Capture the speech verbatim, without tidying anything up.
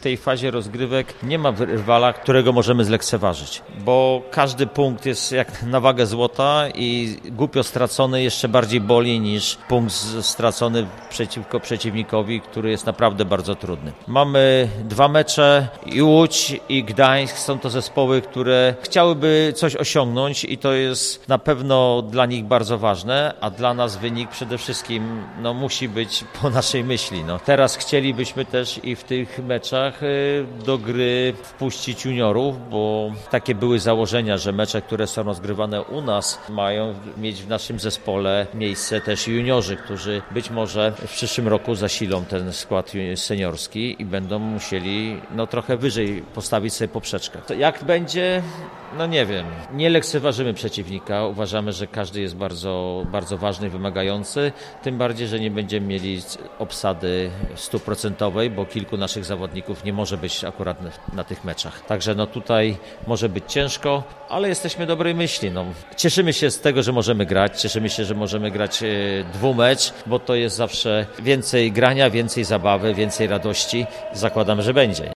tej fazie rozgrywek nie ma rywala, którego możemy zlekceważyć, bo każdy punkt jest jak na wagę złota i głupio stracony jeszcze bardziej boli niż punkt stracony przeciwko przeciwnikowi, który jest naprawdę bardzo trudny. Mamy dwa mecze i Łódź i Gdańsk są to zespoły, które chciałyby coś osiągnąć i to jest na pewno dla nich bardzo ważne, a dla nas wynik przede wszystkim no, musi być po naszej myśli. No. Teraz chcielibyśmy też i w tych meczach y, do gry wpuścić juniorów, bo takie były założenia, że mecze, które są rozgrywane u nas, mają mieć w naszym zespole miejsce też juniorzy, którzy być może w przyszłym roku zasilą ten skład seniorski i będą musieli no, trochę wyżej postawić sobie poprzeczkę. To jak będzie? No nie wiem. Nie lekceważymy przeciwnika. Uważamy, że każdy jest bardzo, bardzo ważny i wymagający. Tym bardziej, że nie będziemy mieli obsady stuprocentowej, bo kilku naszych zawodników nie może być akurat na tych meczach. Także no tutaj może być ciężko, ale jesteśmy dobrej myśli. No. Cieszymy się z tego, że możemy grać. Cieszymy się, że możemy grać dwumecz, bo to jest zawsze więcej grania, więcej zabawy, więcej radości. Zakładam, że będzie.